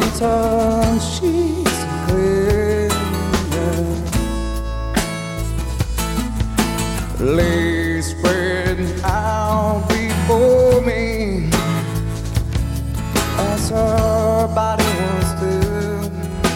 turn sheets clear, lay spread out before me as her body was still.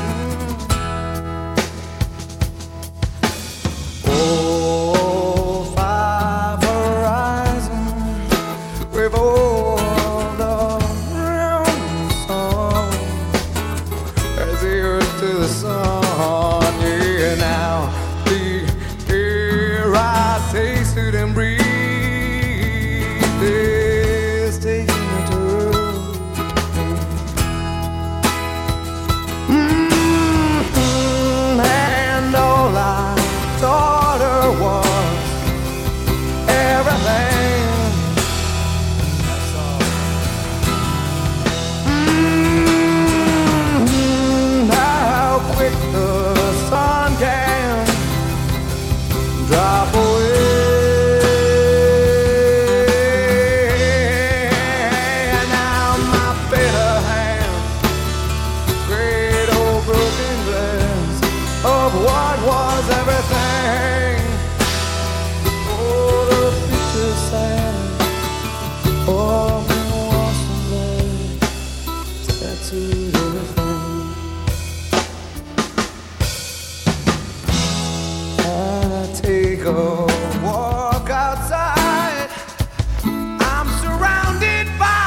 Oh, five horizons revolved around the sun as the earth to the sun. Yeah, now the air I tasted and breathed is taking a turn. And all I thought her was everything. That's all. How quick the sun can drop away. And now my bitter hands, great old broken glass of what was everything. Oh, the future sad. Oh, was some tattooed everything. I take a walk outside. I'm surrounded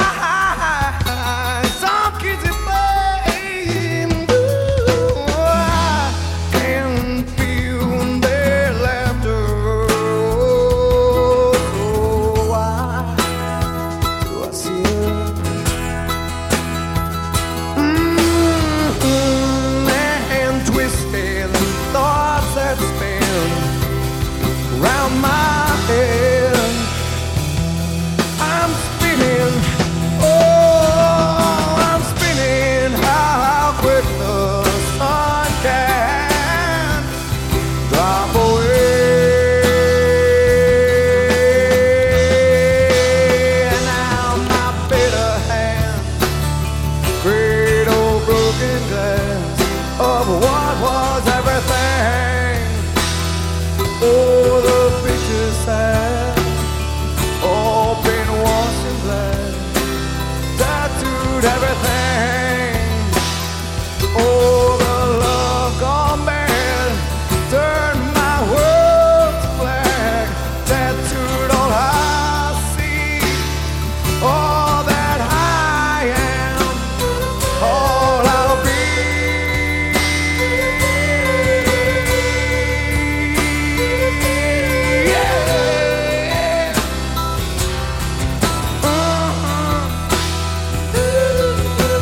by some kids at play. Ooh, I can feel their laughter. Oh, so why do I see her? And twisted thoughts that spin round my head. I'm spinning, oh, I'm spinning. How quick the sun can drop away. And now my bitter hand, great old broken glass of what was everything. Oh, the picture's sad, all been washed in black, tattooed everything. Oh, the love gone bad, turned my world to black, tattooed all I see, all that I am, all I'll be. Yeah.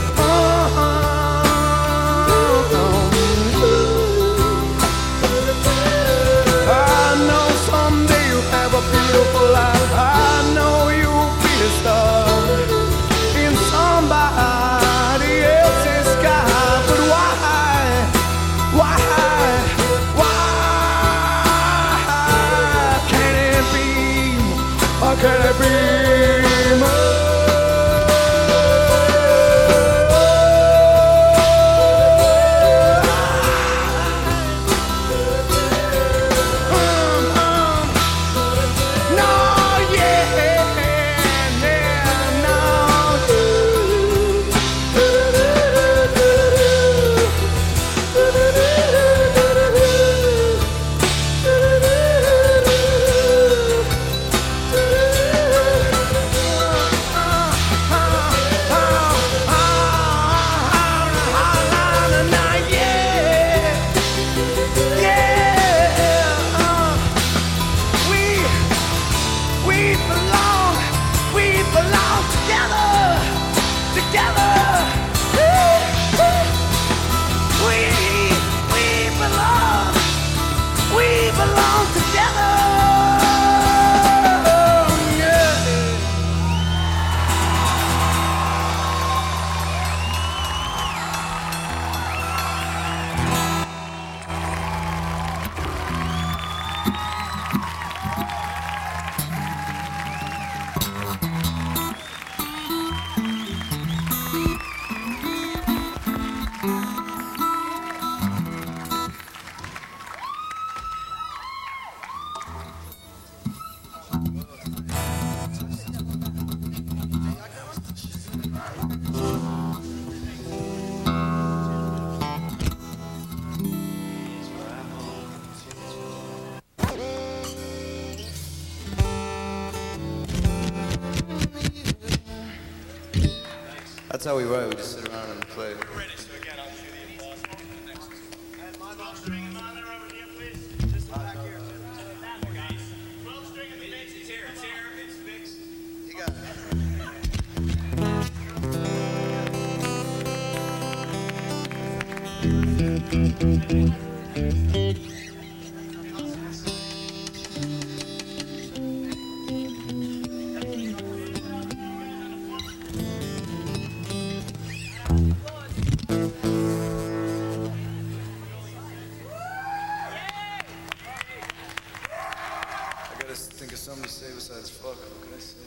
That's how we write. We just sit around and play. We're ready, so again, I'll do the applause for the next two. 12 string in monitor over here, please. Just back here. 12 string in the bass. It's here. It's fixed. You got it. I gotta think of something to say besides fuck. What can I say?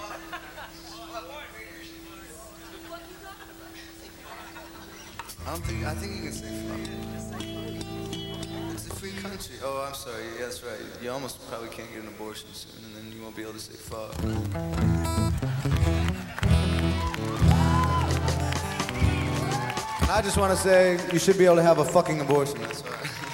I think you can say fuck. It's a free country. Oh, I'm sorry. Yeah, that's right. You almost probably can't get an abortion soon, and then you won't be able to say fuck. And I just want to say you should be able to have a fucking abortion. That's all right.